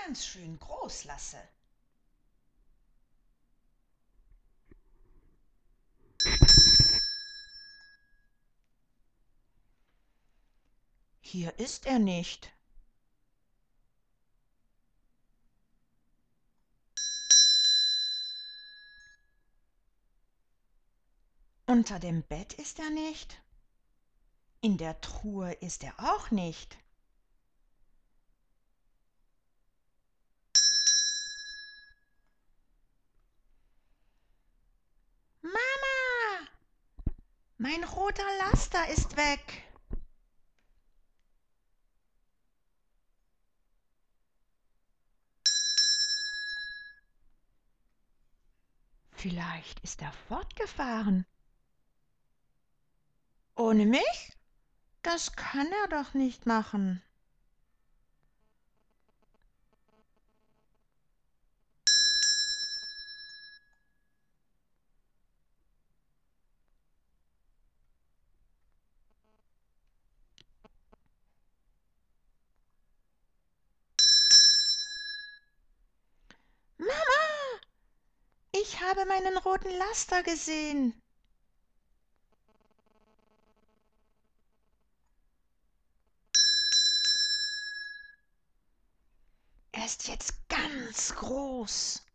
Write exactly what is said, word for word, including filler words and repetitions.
ganz schön groß lasse. Hier ist er nicht. Unter dem Bett ist er nicht. In der Truhe ist er auch nicht. Mama, mein roter Laster ist weg. Vielleicht ist er fortgefahren. Ohne mich? Das kann er doch nicht machen. Mama, ich habe meinen roten Laster gesehen. Er ist jetzt ganz groß.